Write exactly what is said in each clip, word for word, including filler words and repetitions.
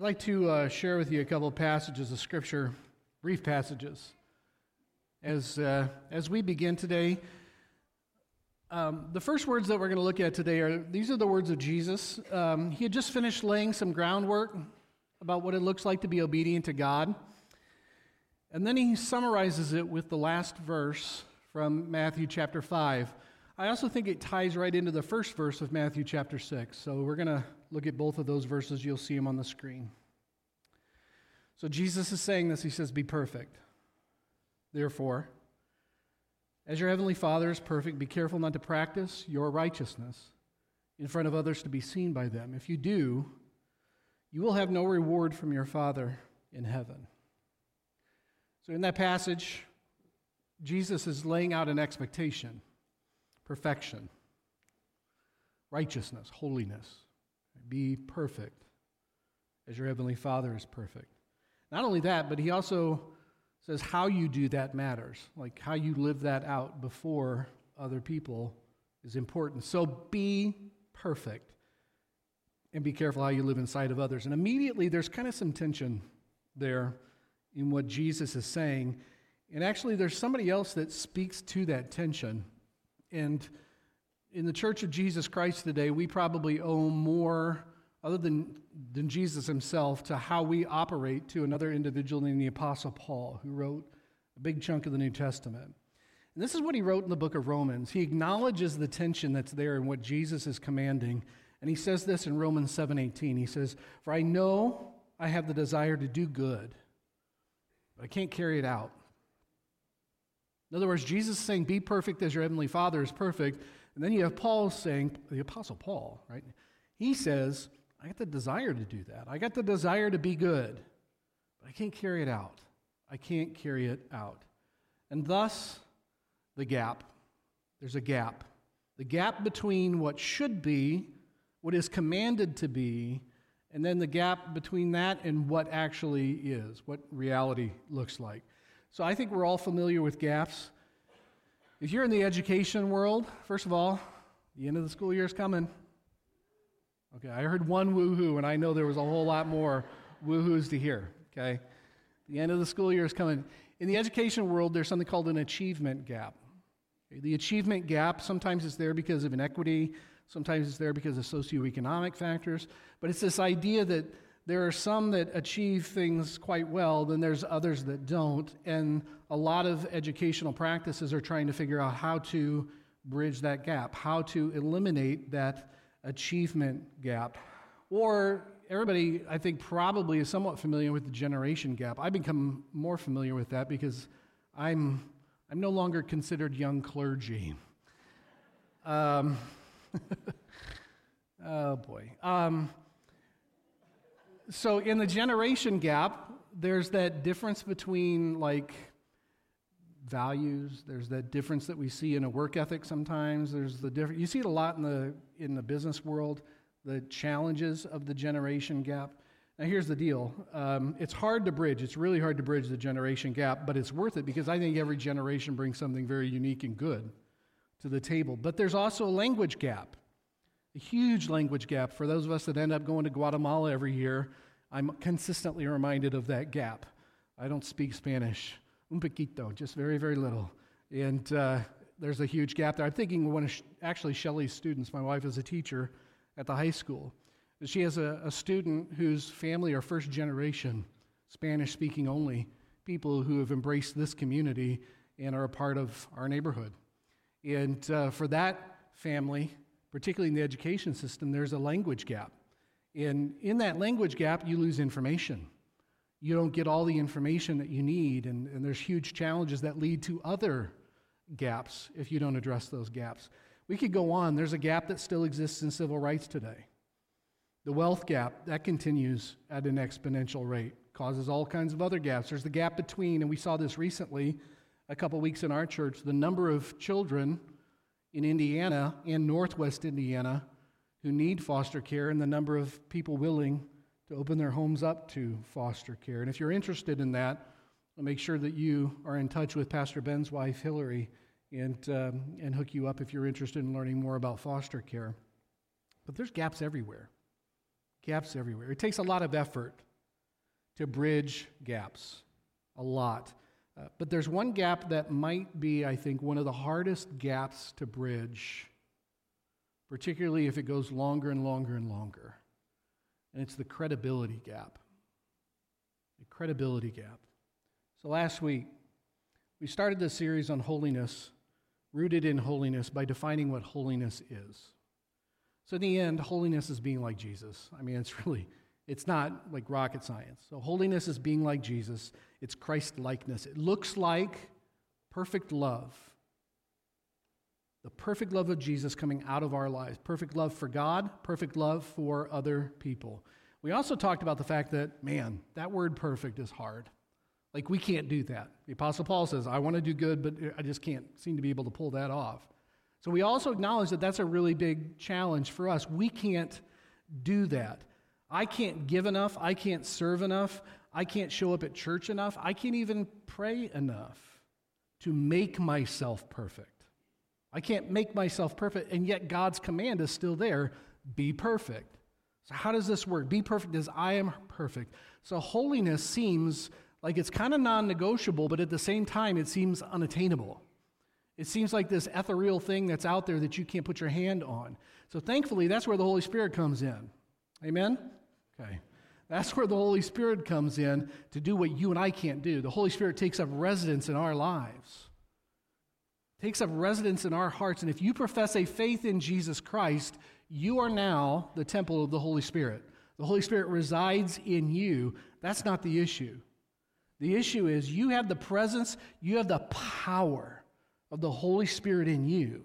I'd like to uh, share with you a couple of passages of Scripture, brief passages. As uh, as we begin today, um, the first words that we're going to look at today are, these are the words of Jesus. Um, he had just finished laying some groundwork about what it looks like to be obedient to God. And then he summarizes it with the last verse from Matthew chapter five. I also think it ties right into the first verse of Matthew chapter six. So we're going to look at both of those verses. You'll see them on the screen. So Jesus is saying this. He says, "Be perfect. Therefore, as your heavenly Father is perfect, be careful not to practice your righteousness in front of others to be seen by them. If you do, you will have no reward from your Father in heaven." So in that passage, Jesus is laying out an expectation: perfection, righteousness, holiness. Be perfect as your heavenly Father is perfect. Not only that, but he also says how you do that matters. Like how you live that out before other people is important. So be perfect and be careful how you live inside of others. And immediately there's kind of some tension there in what Jesus is saying. And actually there's somebody else that speaks to that tension. And in the Church of Jesus Christ today, we probably owe more, other than, than Jesus himself, to how we operate to another individual named the Apostle Paul, who wrote a big chunk of the New Testament. And this is what he wrote in the book of Romans. He acknowledges the tension that's there in what Jesus is commanding. And he says this in Romans seven eighteen. He says, "For I know I have the desire to do good, but I can't carry it out." In other words, Jesus is saying, be perfect as your heavenly Father is perfect. And then you have Paul saying, the Apostle Paul, right? He says, I got the desire to do that. I got the desire to be good, but I can't carry it out. I can't carry it out. And thus, the gap. There's a gap. The gap between what should be, what is commanded to be, and then the gap between that and what actually is, what reality looks like. So I think we're all familiar with gaps. If you're in the education world, first of all, the end of the school year is coming. Okay, I heard one woo-hoo, and I know there was a whole lot more woo-hoos to hear, okay? The end of the school year is coming. In the education world, there's something called an achievement gap. Okay, the achievement gap, sometimes it's there because of inequity, sometimes it's there because of socioeconomic factors, but it's this idea that there are some that achieve things quite well, then there's others that don't, and a lot of educational practices are trying to figure out how to bridge that gap, how to eliminate that achievement gap. Or everybody, I think, probably is somewhat familiar with the generation gap. I've become more familiar with that because I'm I'm no longer considered young clergy. Um, oh boy. Um, So in the generation gap, there's that difference between like values. There's that difference that we see in a work ethic sometimes. There's the different. You see it a lot in the in the business world. The challenges of the generation gap. Now here's the deal. Um, it's hard to bridge. It's really hard to bridge the generation gap, but it's worth it because I think every generation brings something very unique and good to the table. But there's also a language gap. A huge language gap. For those of us that end up going to Guatemala every year, I'm consistently reminded of that gap. I don't speak Spanish, un poquito, just very, very little. And uh, there's a huge gap there. I'm thinking one of, actually, Shelley's students, my wife is a teacher at the high school. She has a, a student whose family are first generation, Spanish-speaking only, people who have embraced this community and are a part of our neighborhood. And uh, for that family, particularly in the education system, there's a language gap. And in that language gap, you lose information. You don't get all the information that you need, and, and there's huge challenges that lead to other gaps if you don't address those gaps. We could go on. There's a gap that still exists in civil rights today. The wealth gap, that continues at an exponential rate, causes all kinds of other gaps. There's the gap between, and we saw this recently, a couple weeks in our church, the number of children in Indiana and Northwest Indiana who need foster care and the number of people willing to open their homes up to foster care. And if you're interested in that, I'll make sure that you are in touch with Pastor Ben's wife, Hillary, and, um, and hook you up if you're interested in learning more about foster care. But there's gaps everywhere. Gaps everywhere. It takes a lot of effort to bridge gaps, a lot. Uh, but there's one gap that might be, I think, one of the hardest gaps to bridge, particularly if it goes longer and longer and longer. And it's the credibility gap. The credibility gap. So last week, we started this series on holiness, rooted in holiness, by defining what holiness is. So in the end, holiness is being like Jesus. I mean, it's really, it's not like rocket science. So holiness is being like Jesus. It's Christ-likeness. It looks like perfect love. The perfect love of Jesus coming out of our lives. Perfect love for God, perfect love for other people. We also talked about the fact that, man, that word perfect is hard. Like, we can't do that. The Apostle Paul says, I want to do good, but I just can't seem to be able to pull that off. So we also acknowledge that that's a really big challenge for us. We can't do that. I can't give enough. I can't serve enough. I can't show up at church enough. I can't even pray enough to make myself perfect. I can't make myself perfect, and yet God's command is still there, be perfect. So how does this work? Be perfect as I am perfect. So holiness seems like it's kind of non-negotiable, but at the same time, it seems unattainable. It seems like this ethereal thing that's out there that you can't put your hand on. So thankfully, that's where the Holy Spirit comes in. Amen? Okay. That's where the Holy Spirit comes in to do what you and I can't do. The Holy Spirit takes up residence in our lives, takes up residence in our hearts. And if you profess a faith in Jesus Christ, you are now the temple of the Holy Spirit. The Holy Spirit resides in you. That's not the issue. The issue is you have the presence, you have the power of the Holy Spirit in you.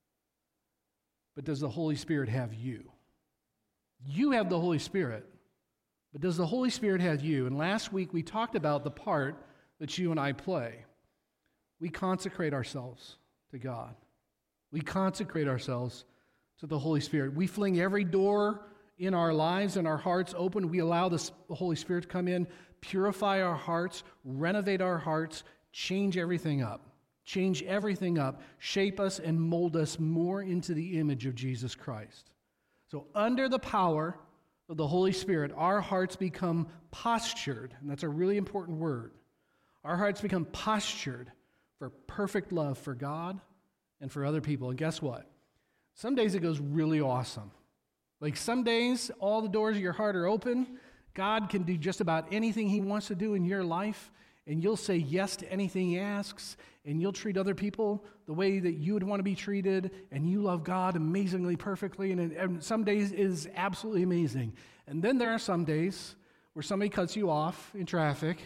But does the Holy Spirit have you? You have the Holy Spirit, but does the Holy Spirit have you? And last week we talked about the part that you and I play. We consecrate ourselves to God. We consecrate ourselves to the Holy Spirit. We fling every door in our lives and our hearts open. We allow the Holy Spirit to come in, purify our hearts, renovate our hearts, change everything up. Change everything up, shape us and mold us more into the image of Jesus Christ. So under the power of the Holy Spirit, our hearts become postured, and that's a really important word. Our hearts become postured for perfect love for God and for other people. And guess what? Some days it goes really awesome. Like some days, all the doors of your heart are open. God can do just about anything he wants to do in your life, and you'll say yes to anything he asks, and you'll treat other people the way that you would want to be treated, and you love God amazingly perfectly, and, and some days it is absolutely amazing. And then there are some days where somebody cuts you off in traffic,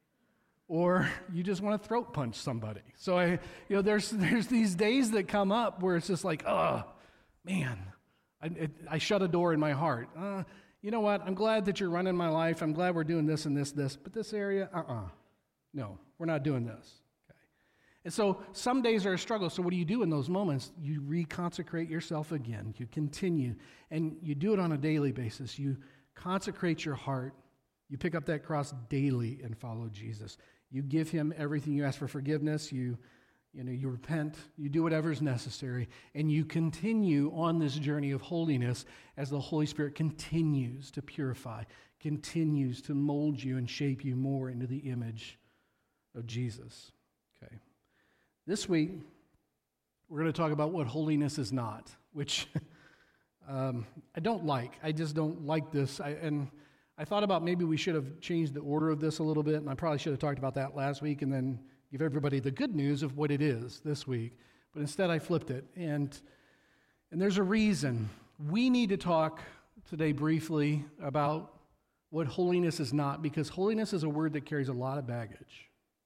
or you just want to throat punch somebody. So I, you know, there's there's these days that come up where it's just like, oh, man, I, it, I shut a door in my heart. Uh, you know what? I'm glad that you're running my life. I'm glad we're doing this and this, this, but this area, uh-uh. No, we're not doing this. Okay. And so some days are a struggle. So what do you do in those moments? You reconsecrate yourself again. You continue. And you do it on a daily basis. You consecrate your heart. You pick up that cross daily and follow Jesus. You give him everything. You ask for forgiveness. You, you know, you repent. You do whatever is necessary. And you continue on this journey of holiness as the Holy Spirit continues to purify, continues to mold you and shape you more into the image of Jesus. Okay. This week, we're going to talk about what holiness is not, which um, I don't like. I just don't like this. I, and I thought about maybe we should have changed the order of this a little bit, and I probably should have talked about that last week and then give everybody the good news of what it is this week. But instead, I flipped it. And, and there's a reason. We need to talk today briefly about what holiness is not, because holiness is a word that carries a lot of baggage.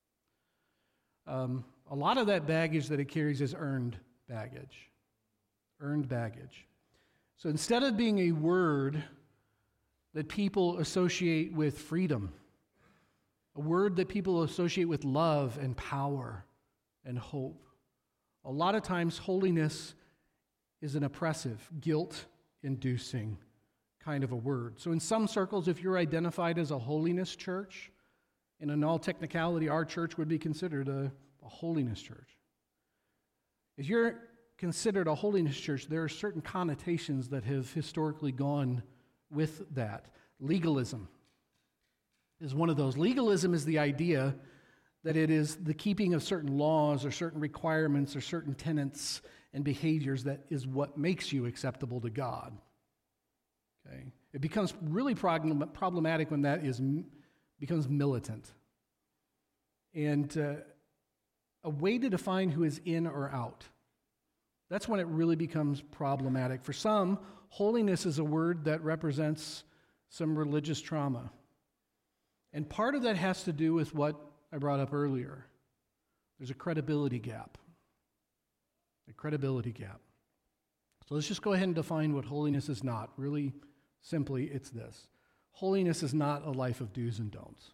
Um, a lot of that baggage that it carries is earned baggage. Earned baggage. So instead of being a word that people associate with freedom, a word that people associate with love and power and hope, a lot of times holiness is an oppressive, guilt-inducing kind of a word. So in some circles, if you're identified as a holiness church, and in all technicality, our church would be considered a, a holiness church. If you're considered a holiness church, there are certain connotations that have historically gone with that. Legalism. is one of those. Legalism is the idea that it is the keeping of certain laws or certain requirements or certain tenets and behaviors that is what makes you acceptable to God. Okay? It becomes really prog- problematic when that is becomes militant. And uh, a way to define who is in or out. That's when it really becomes problematic. For some, holiness is a word that represents some religious trauma. And part of that has to do with what I brought up earlier. There's a credibility gap. A credibility gap. So let's just go ahead and define what holiness is not. Really simply, it's this. Holiness is not a life of do's and don'ts.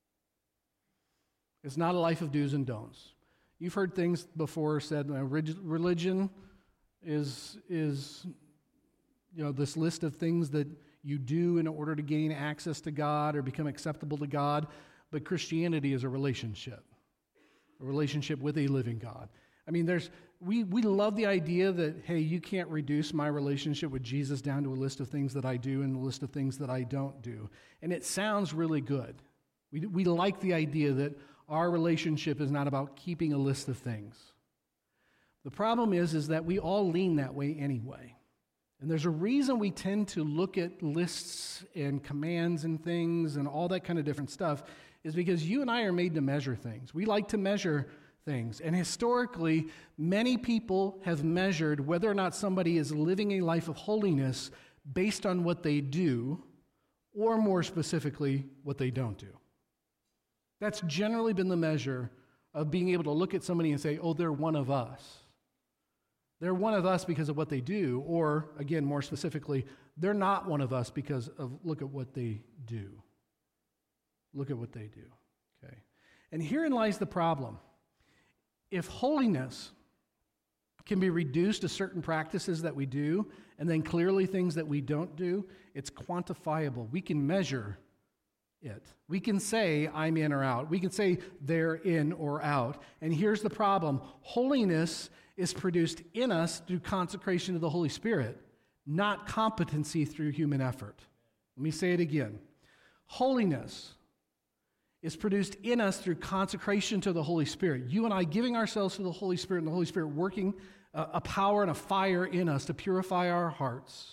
It's not a life of do's and don'ts. You've heard things before said, uh, religion is, is, you know, this list of things that you do in order to gain access to God or become acceptable to God, but Christianity is a relationship, a relationship with a living God. I mean, there's we we love the idea that, hey, you can't reduce my relationship with Jesus down to a list of things that I do and a list of things that I don't do. And it sounds really good. We we like the idea that our relationship is not about keeping a list of things. The problem is, is that we all lean that way anyway. And there's a reason we tend to look at lists and commands and things and all that kind of different stuff, is because you and I are made to measure things. We like to measure things. And historically, many people have measured whether or not somebody is living a life of holiness based on what they do, or more specifically, what they don't do. That's generally been the measure of being able to look at somebody and say, oh, they're one of us. They're one of us because of what they do, or, again, more specifically, they're not one of us because of, look at what they do. Look at what they do, okay? And herein lies the problem. If holiness can be reduced to certain practices that we do, and then clearly things that we don't do, it's quantifiable. We can measure it. We can say, I'm in or out. We can say, they're in or out. And here's the problem. Holiness is produced in us through consecration of the Holy Spirit, not competency through human effort. Let me say it again. Holiness is produced in us through consecration to the Holy Spirit. You and I giving ourselves to the Holy Spirit, and the Holy Spirit working a, a power and a fire in us to purify our hearts,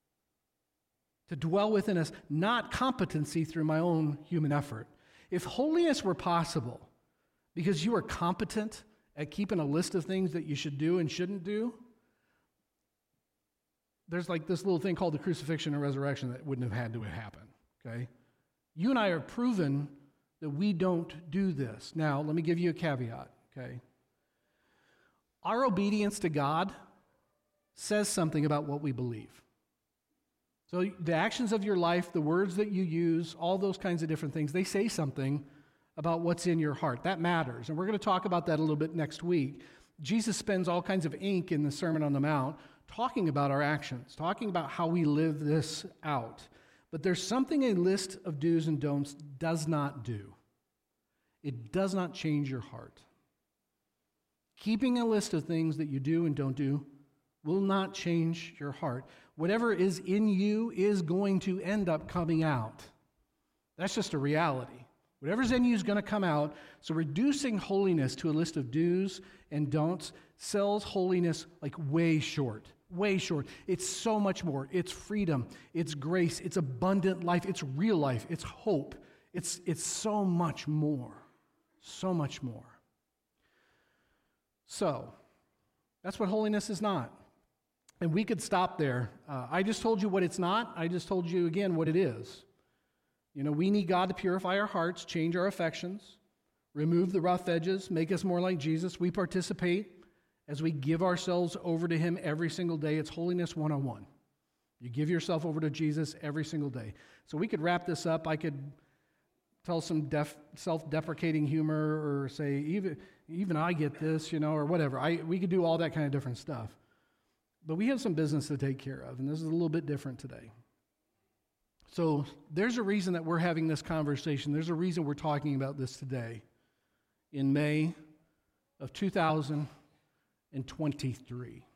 to dwell within us, not competency through my own human effort. If holiness were possible because you are competent at keeping a list of things that you should do and shouldn't do, there's like this little thing called the crucifixion and resurrection that wouldn't have had to happen, okay? You and I are proven that we don't do this. Now, let me give you a caveat, okay? Our obedience to God says something about what we believe. So the actions of your life, the words that you use, all those kinds of different things, they say something about what's in your heart. That matters. And we're going to talk about that a little bit next week. Jesus spends all kinds of ink in the Sermon on the Mount talking about our actions, talking about how we live this out. But there's something a list of do's and don'ts does not do. It does not change your heart. Keeping a list of things that you do and don't do will not change your heart. Whatever is in you is going to end up coming out. That's just a reality. Whatever's in you is going to come out. So reducing holiness to a list of do's and don'ts sells holiness like way short, way short. It's so much more. It's freedom. It's grace. It's abundant life. It's real life. It's hope. It's, it's so much more, so much more. So that's what holiness is not. And we could stop there. Uh, I just told you what it's not. I just told you again what it is. You know, we need God to purify our hearts, change our affections, remove the rough edges, make us more like Jesus. We participate as we give ourselves over to Him every single day. It's holiness one oh one. You give yourself over to Jesus every single day. So we could wrap this up. I could tell some def, self-deprecating humor or say, even, even I get this, you know, or whatever. I, we could do all that kind of different stuff. But we have some business to take care of, and this is a little bit different today. So there's a reason that we're having this conversation. There's a reason we're talking about this today in May of two thousand twenty-three.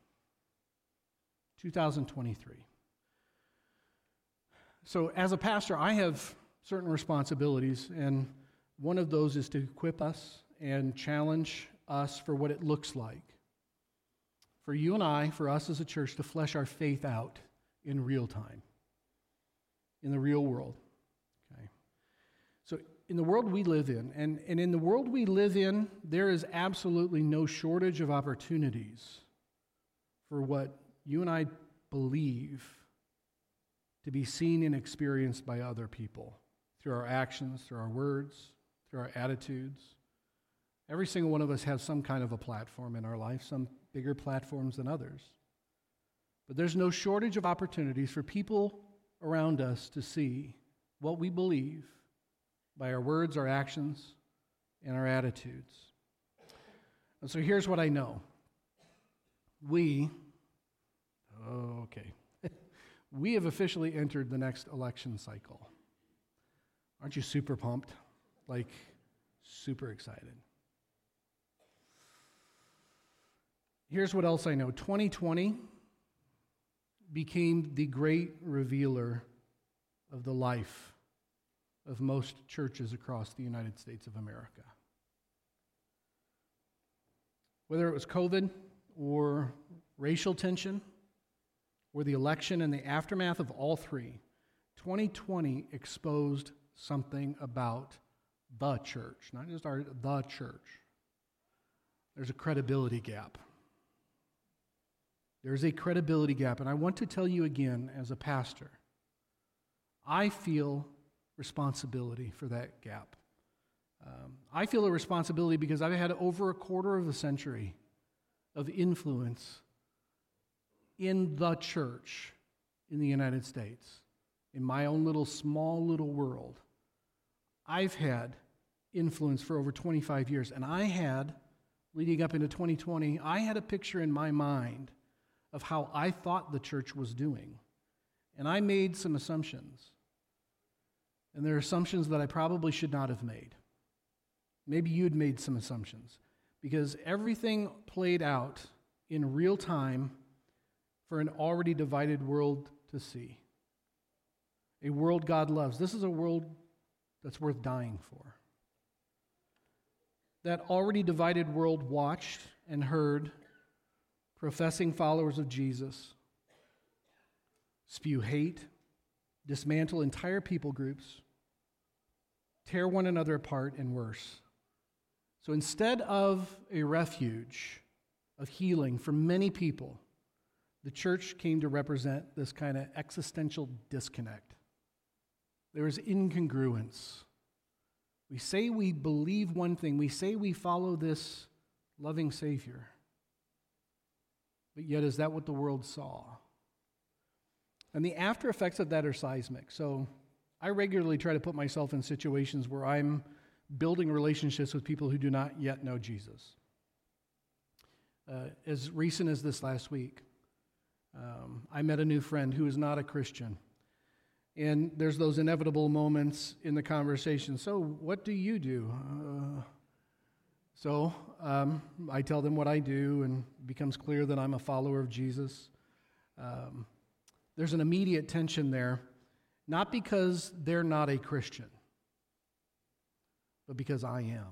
two thousand twenty-three. So as a pastor, I have certain responsibilities, and one of those is to equip us and challenge us for what it looks like for you and I, for us as a church, to flesh our faith out in real time, in the real world. Okay. So in the world we live in, and, and in the world we live in, there is absolutely no shortage of opportunities for what you and I believe to be seen and experienced by other people through our actions, through our words, through our attitudes. Every single one of us has some kind of a platform in our life, some bigger platforms than others. But there's no shortage of opportunities for people around us to see what we believe by our words, our actions, and our attitudes. And so here's what I know. We, oh, okay, we have officially entered the next election cycle. Aren't you super pumped? Like, super excited. Here's what else I know. twenty twenty became the great revealer of the life of most churches across the United States of America. Whether it was COVID or racial tension or the election and the aftermath of all three, twenty twenty exposed something about the church, not just our, the church. There's a credibility gap. There's a credibility gap, and I want to tell you again, as a pastor, I feel responsibility for that gap. Um, I feel a responsibility because I've had over a quarter of a century of influence in the church in the United States, in my own little small little world. I've had influence for over twenty-five years, and I had, leading up into twenty twenty, I had a picture in my mind of how I thought the church was doing. And I made some assumptions. And there are assumptions that I probably should not have made. Maybe you'd made some assumptions. Because everything played out in real time for an already divided world to see. A world God loves. This is a world that's worth dying for. That already divided world watched and heard professing followers of Jesus spew hate, dismantle entire people groups, tear one another apart, and worse. So instead of a refuge of healing for many people, the church came to represent this kind of existential disconnect. There is incongruence. We say we believe one thing, we say we follow this loving Savior. But yet, is that what the world saw? And the after effects of that are seismic. So I regularly try to put myself in situations where I'm building relationships with people who do not yet know Jesus. Uh, as recent as this last week, um, I met a new friend who is not a Christian. And there's those inevitable moments in the conversation. So what do you do? Uh, So um, I tell them what I do, and it becomes clear that I'm a follower of Jesus. Um, there's an immediate tension there, not because they're not a Christian, but because I am.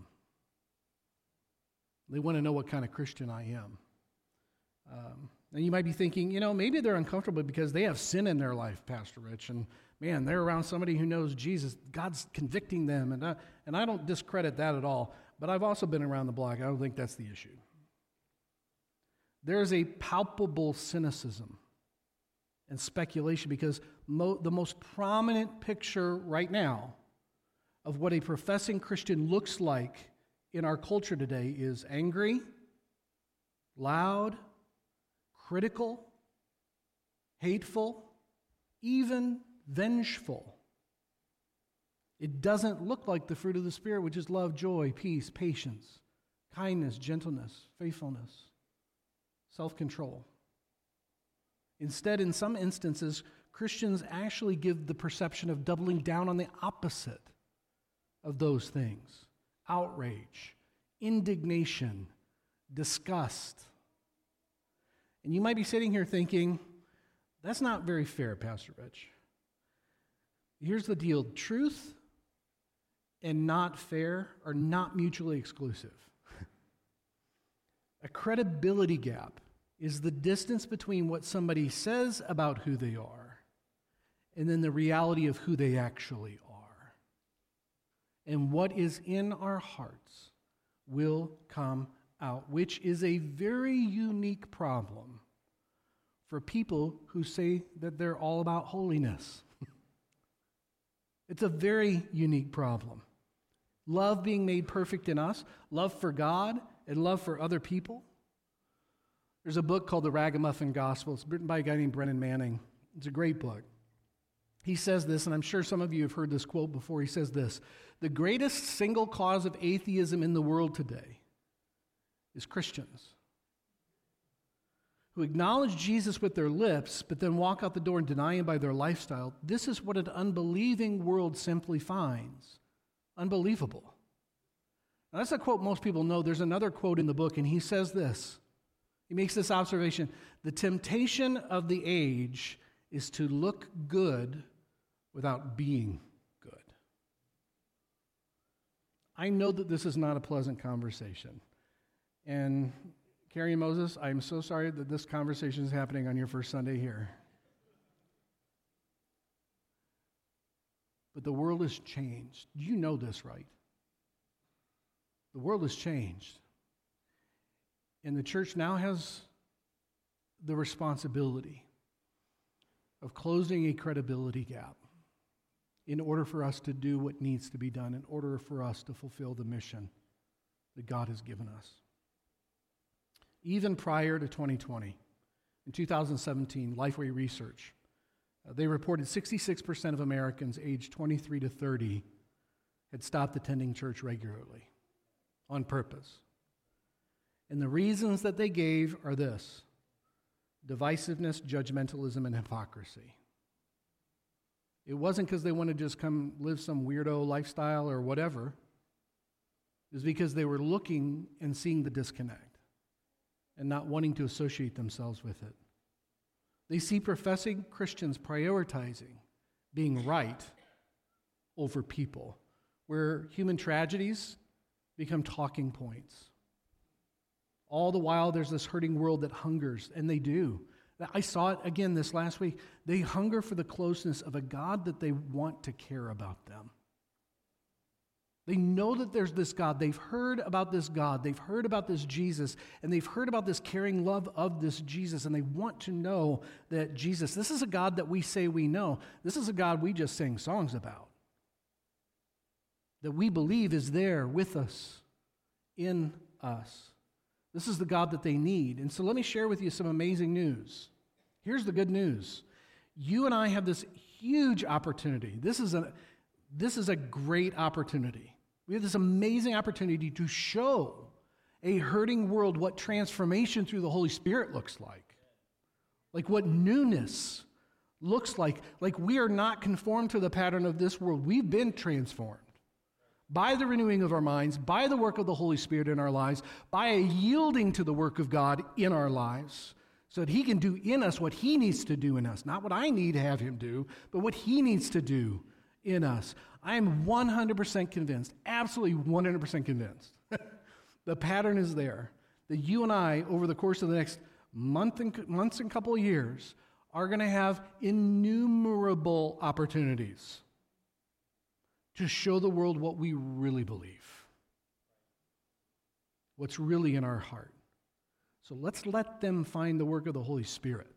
They want to know what kind of Christian I am. Um, and you might be thinking, you know, maybe they're uncomfortable because they have sin in their life, Pastor Rich, and man, they're around somebody who knows Jesus. God's convicting them, and I, and I don't discredit that at all. But I've also been around the block. I don't think that's the issue. There is a palpable cynicism and speculation because mo- the most prominent picture right now of what a professing Christian looks like in our culture today is angry, loud, critical, hateful, even vengeful. It doesn't look like the fruit of the Spirit, which is love, joy, peace, patience, kindness, gentleness, faithfulness, self-control. Instead, in some instances, Christians actually give the perception of doubling down on the opposite of those things: outrage, indignation, disgust. And you might be sitting here thinking, that's not very fair, Pastor Rich. Here's the deal. Truth and not fair are not mutually exclusive. A credibility gap is the distance between what somebody says about who they are and then the reality of who they actually are. And what is in our hearts will come out, which is a very unique problem for people who say that they're all about holiness. It's a very unique problem. Love being made perfect in us, love for God, and love for other people. There's a book called The Ragamuffin Gospel. It's written by a guy named Brennan Manning. It's a great book. He says this, and I'm sure some of you have heard this quote before. He says this: the greatest single cause of atheism in the world today is Christians who acknowledge Jesus with their lips, but then walk out the door and deny him by their lifestyle. This is what an unbelieving world simply finds unbelievable. Now, that's a quote most people know. There's another quote in the book, and he says this. He makes this observation: the temptation of the age is to look good without being good. I know that this is not a pleasant conversation. And Carrie and Moses, I'm so sorry that this conversation is happening on your first Sunday here. But the world has changed. You know this, right? The world has changed. And the church now has the responsibility of closing a credibility gap in order for us to do what needs to be done, in order for us to fulfill the mission that God has given us. Even prior to twenty twenty, in two thousand seventeen, Lifeway Research, uh, they reported sixty-six percent of Americans aged twenty-three to thirty had stopped attending church regularly on purpose. And the reasons that they gave are this: divisiveness, judgmentalism, and hypocrisy. It wasn't because they wanted to just come live some weirdo lifestyle or whatever. It was because they were looking and seeing the disconnect and not wanting to associate themselves with it. They see professing Christians prioritizing being right over people, where human tragedies become talking points. All the while, there's this hurting world that hungers, and they do. I saw it again this last week. They hunger for the closeness of a God that they want to care about them. They know that there's this God. They've heard about this God. They've heard about this Jesus, and they've heard about this caring love of this Jesus, and they want to know that Jesus, this is a God that we say we know. This is a God we just sang songs about, that we believe is there with us, in us. This is the God that they need. And so let me share with you some amazing news. Here's the good news. You and I have this huge opportunity. This is a, this is a great opportunity. We have this amazing opportunity to show a hurting world what transformation through the Holy Spirit looks like. Like what newness looks like. Like we are not conformed to the pattern of this world. We've been transformed by the renewing of our minds, by the work of the Holy Spirit in our lives, by a yielding to the work of God in our lives, so that he can do in us what he needs to do in us. Not what I need to have him do, but what he needs to do in us. I am one hundred percent convinced, absolutely one hundred percent convinced, the pattern is there, that you and I, over the course of the next month and, months and couple of years, are going to have innumerable opportunities to show the world what we really believe, what's really in our heart. So let's let them find the work of the Holy Spirit.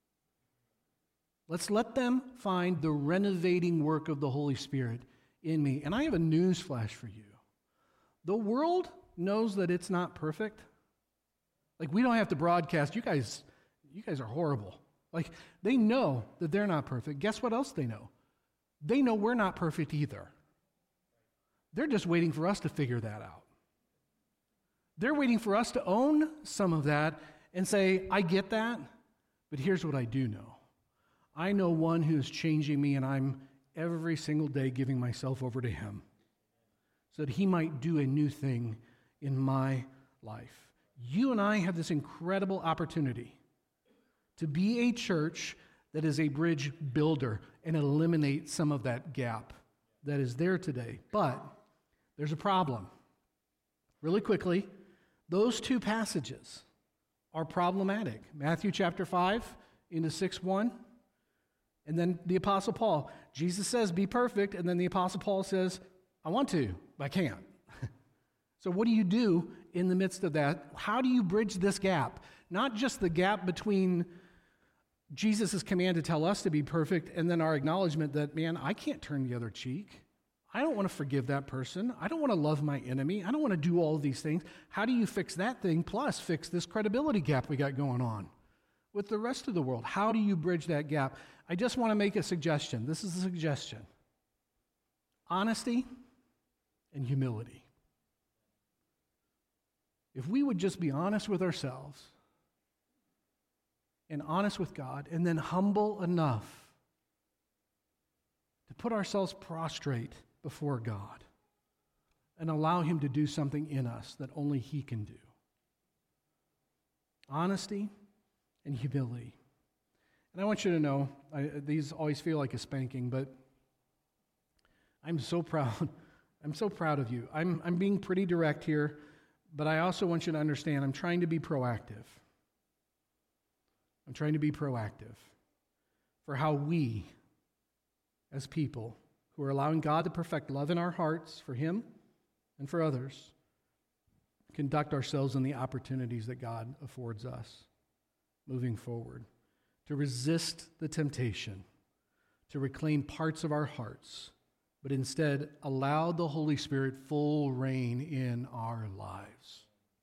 Let's let them find the renovating work of the Holy Spirit in me. And I have a news flash for you. The world knows that it's not perfect. Like, we don't have to broadcast, you guys, you guys are horrible. Like, they know that they're not perfect. Guess what else they know? They know we're not perfect either. They're just waiting for us to figure that out. They're waiting for us to own some of that and say, I get that, but here's what I do know. I know one who is changing me, and I'm every single day giving myself over to him so that he might do a new thing in my life. You and I have this incredible opportunity to be a church that is a bridge builder and eliminate some of that gap that is there today. But there's a problem. Really quickly, those two passages are problematic. Matthew chapter five into six one, and then the Apostle Paul. Jesus says, be perfect, and then the Apostle Paul says, I want to, but I can't. So what do you do in the midst of that? How do you bridge this gap? Not just the gap between Jesus' command to tell us to be perfect and then our acknowledgement that, man, I can't turn the other cheek. I don't want to forgive that person. I don't want to love my enemy. I don't want to do all of these things. How do you fix that thing plus fix this credibility gap we got going on with the rest of the world? How do you bridge that gap? I just want to make a suggestion. This is a suggestion. Honesty and humility. If we would just be honest with ourselves and honest with God, and then humble enough to put ourselves prostrate before God and allow Him to do something in us that only He can do. Honesty and humility. And I want you to know, I, these always feel like a spanking, but I'm so proud. I'm so proud of you. I'm, I'm being pretty direct here, but I also want you to understand I'm trying to be proactive. I'm trying to be proactive for how we, as people who are allowing God to perfect love in our hearts for Him and for others, conduct ourselves in the opportunities that God affords us moving forward, to resist the temptation, to reclaim parts of our hearts, but instead allow the Holy Spirit full reign in our lives.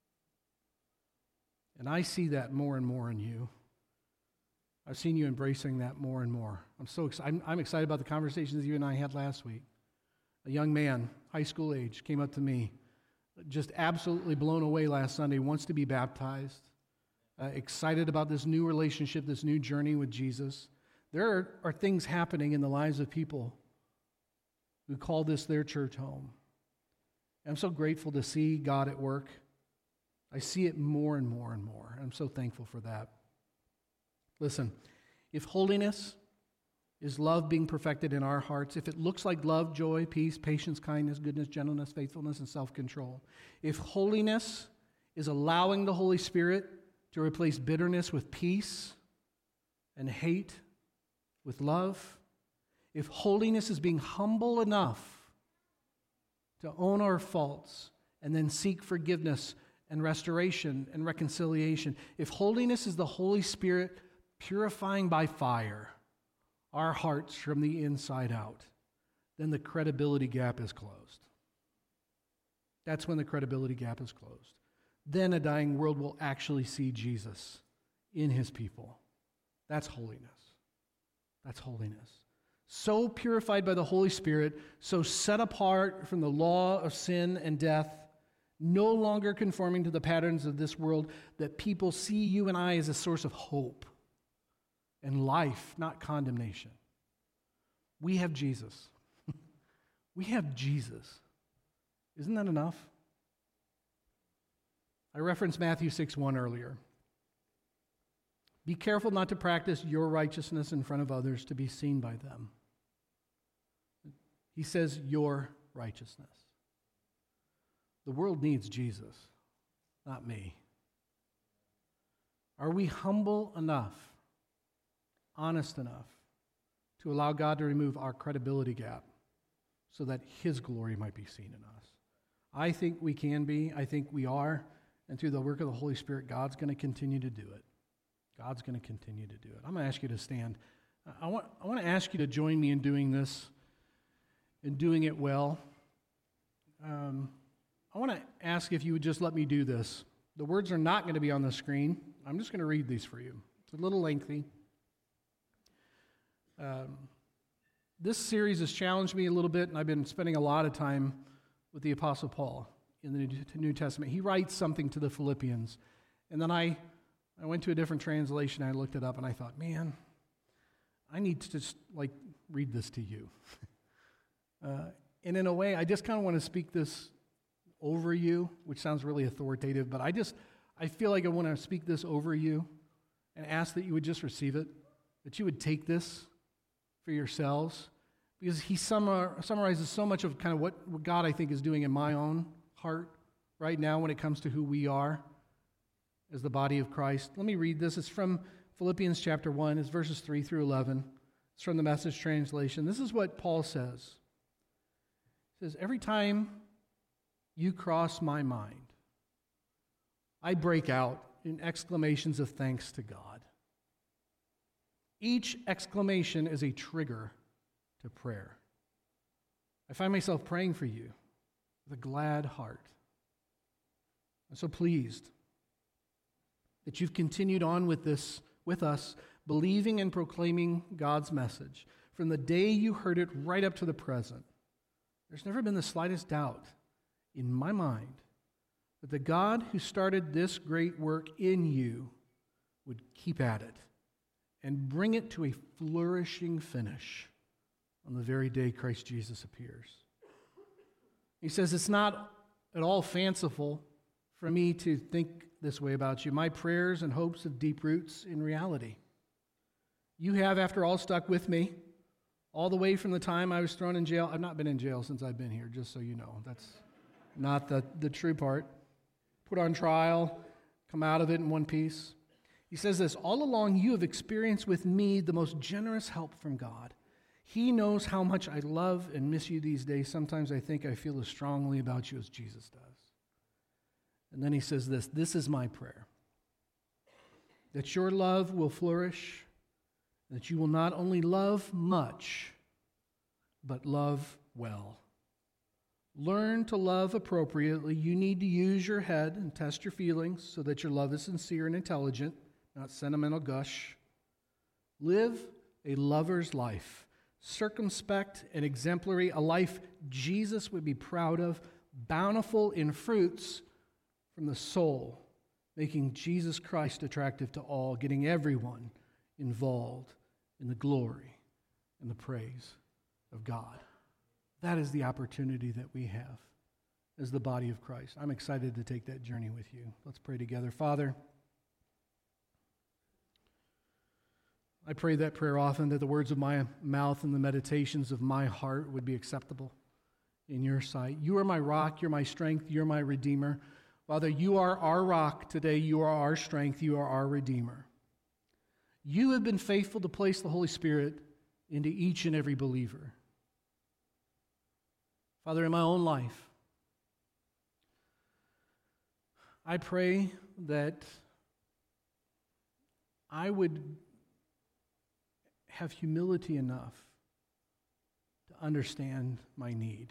And I see that more and more in you. I've seen you embracing that more and more. I'm so excited. I'm, I'm excited about the conversations you and I had last week. A young man, high school age, came up to me, just absolutely blown away last Sunday, wants to be baptized, uh, excited about this new relationship, this new journey with Jesus. There are, are things happening in the lives of people who call this their church home. And I'm so grateful to see God at work. I see it more and more and more. I'm so thankful for that. Listen, if holiness is love being perfected in our hearts, if it looks like love, joy, peace, patience, kindness, goodness, gentleness, faithfulness, and self-control, if holiness is allowing the Holy Spirit to replace bitterness with peace and hate with love, if holiness is being humble enough to own our faults and then seek forgiveness and restoration and reconciliation, if holiness is the Holy Spirit purifying by fire our hearts from the inside out, then the credibility gap is closed. That's when the credibility gap is closed. Then a dying world will actually see Jesus in His people. That's holiness. That's holiness. So purified by the Holy Spirit, so set apart from the law of sin and death, no longer conforming to the patterns of this world, that people see you and I as a source of hope and life, not condemnation. We have Jesus. We have Jesus. Isn't that enough? I referenced Matthew six one earlier. Be careful not to practice your righteousness in front of others to be seen by them. He says your righteousness. The world needs Jesus, not me. Are we humble enough, honest enough, to allow God to remove our credibility gap so that His glory might be seen in us? I think we can be. I think we are. And through the work of the Holy Spirit, God's going to continue to do it. God's going to continue to do it. I'm going to ask you to stand. I want, I want to ask you to join me in doing this, in doing it well. Um, I want to ask if you would just let me do this. The words are not going to be on the screen. I'm just going to read these for you. It's a little lengthy. Um, this series has challenged me a little bit, and I've been spending a lot of time with the Apostle Paul in the New Testament. He writes something to the Philippians, and then I, I went to a different translation, I looked it up, and I thought, man, I need to just, like, read this to you. uh, and in a way, I just kind of want to speak this over you, which sounds really authoritative, but I just, I feel like I want to speak this over you and ask that you would just receive it, that you would take this for yourselves, because he summar, summarizes so much of kind of what, what God, I think, is doing in my own heart right now when it comes to who we are as the body of Christ. Let me read this. It's from Philippians chapter one. It's verses three through eleven. It's from the Message translation. This is what Paul says. He says, every time you cross my mind, I break out in exclamations of thanks to God. Each exclamation is a trigger to prayer. I find myself praying for you with a glad heart. I'm so pleased that you've continued on with this, with us, believing and proclaiming God's message from the day you heard it right up to the present. There's never been the slightest doubt in my mind that the God who started this great work in you would keep at it and bring it to a flourishing finish on the very day Christ Jesus appears. He says, it's not at all fanciful for me to think this way about you. My prayers and hopes have deep roots in reality. You have, after all, stuck with me all the way from the time I was thrown in jail. I've not been in jail since I've been here, just so you know. That's not the, the true part. Put on trial, come out of it in one piece. He says this, all along you have experienced with me the most generous help from God. He knows how much I love and miss you these days. Sometimes I think I feel as strongly about you as Jesus does. And then he says this, this is my prayer, that your love will flourish, that you will not only love much, but love well. Learn to love appropriately. You need to use your head and test your feelings so that your love is sincere and intelligent, not sentimental gush. Live a lover's life, circumspect and exemplary, a life Jesus would be proud of, bountiful in fruits from the soul, making Jesus Christ attractive to all, getting everyone involved in the glory and the praise of God. That is the opportunity that we have as the body of Christ. I'm excited to take that journey with you. Let's pray together. Father, I pray that prayer often, that the words of my mouth and the meditations of my heart would be acceptable in your sight. You are my rock, you're my strength, you're my redeemer. Father, you are our rock today, you are our strength, you are our redeemer. You have been faithful to place the Holy Spirit into each and every believer. Father, in my own life, I pray that I would have humility enough to understand my need.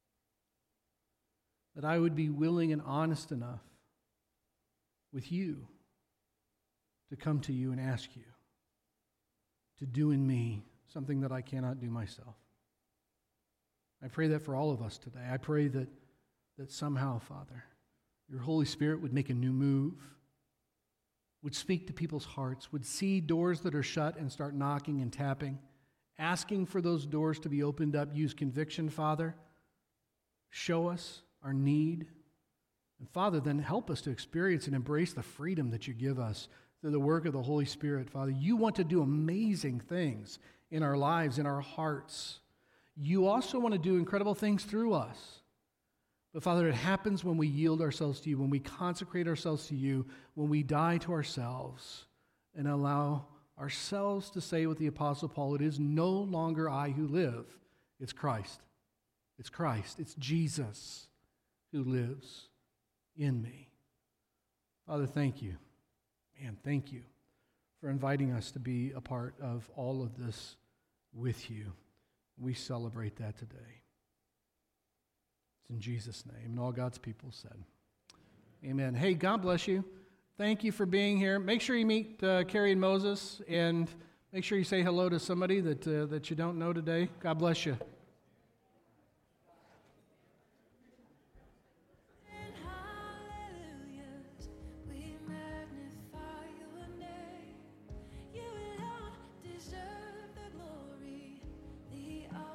That I would be willing and honest enough with you to come to you and ask you to do in me something that I cannot do myself. I pray that for all of us today. I pray that, that somehow, Father, your Holy Spirit would make a new move, would speak to people's hearts, would see doors that are shut and start knocking and tapping, asking for those doors to be opened up. Use conviction, Father. Show us our need. And Father, then help us to experience and embrace the freedom that you give us through the work of the Holy Spirit. Father, you want to do amazing things in our lives, in our hearts. You also want to do incredible things through us. But Father, it happens when we yield ourselves to you, when we consecrate ourselves to you, when we die to ourselves and allow ourselves to say with the Apostle Paul, it is no longer I who live, it's Christ. It's Christ. It's Jesus who lives in me. Father, thank you. Man, thank you for inviting us to be a part of all of this with you. We celebrate that today. It's in Jesus' name. And all God's people said, amen. Hey, God bless you. Thank you for being here. Make sure you meet uh, Carrie and Moses, and make sure you say hello to somebody that, uh, that you don't know today. God bless you.